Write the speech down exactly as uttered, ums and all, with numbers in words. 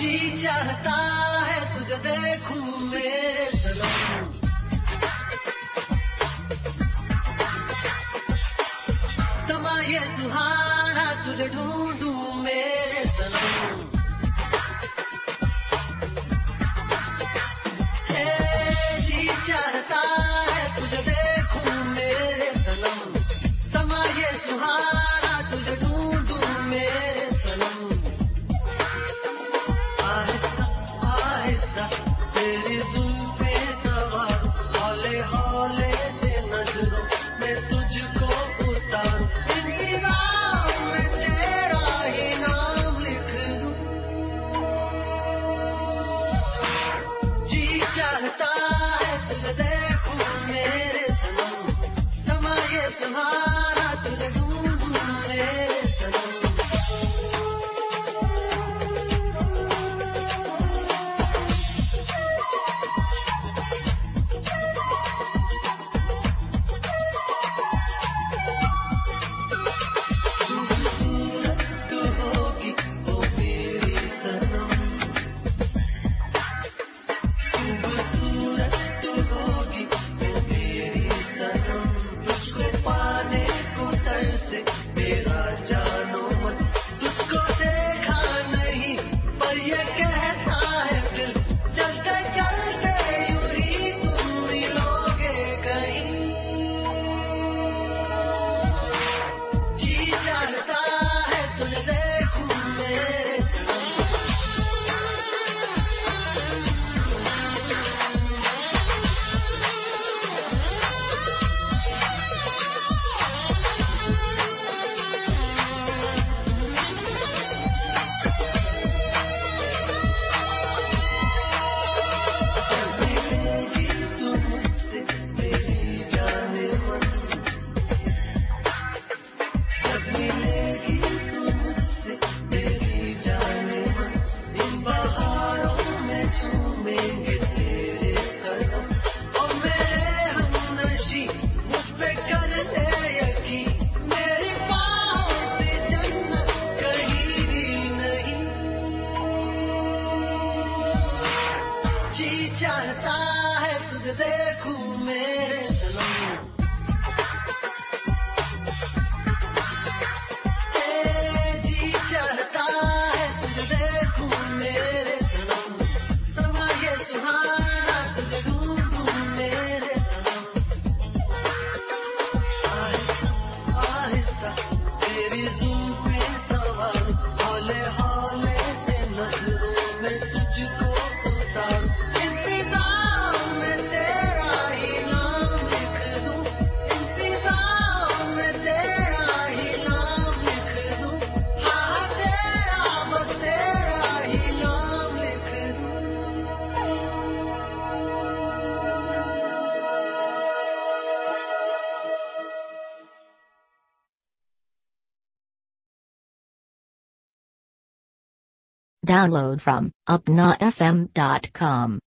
जी चाहता है तुझे देखूं मेरे सनम, समा ये सुहाना तुझे ढूंढूं मेरे सनम, हे जी चाहता है तुझे देखूं मेरे सनम, समा ये सुहाना तुझे ढूंढूं मेरे सनम, आहिस्ता आहिस्ता तेरी जुल्फे सवार, हौले हौले से नजरों में तुझको उतार, इंतज़ार में तेरा ही नाम लिख दूं, जी चाहता है तुझे देखूं मेरे सनम, समा ये सुहाना तुझे ढूंढूं मेरे सनम, तू होगी वो मेरी सनम, खूबसूरत तू होगी वो मेरी सनम, तुझको पाने को तरसे मेरा जानो मन, तुझको देखा नहीं पर ये कहता है दिल, चलते चलते यूं ही तुम मिलोगे कहीं, जी चाहता है तुझे देखूं मेरे सनम, मिलेगी तू मुझसे मेरी जाने मन, जब मिलेगी तू मुझसे मेरी जाने मन, इन बहारों में झूमेंगे तेरे कदम, और मेरे हमनशी मुझ पे कर दे यकीन, मेरी बाहों से जन्नत कहीं भी नहीं, जी चाहता है तुझे देखूं मेरे सनम, हे जी चाहता है तुझे देखूं मेरे सनम, समा ये सुहाना तुझे ढूंढूं मेरे सनम, आहिस्ता आहिस्ता तेरी जुल्फे सवार, हौले हौले से नजरों में तुझको उतार, इंतज़ार में तेरा ही नाम लिख दूं, इंतज़ार में तेरा ही नाम लिख दूं, हाँ तेरा बस तेरा ही नाम लिख दूं। Download from upna f m dot com.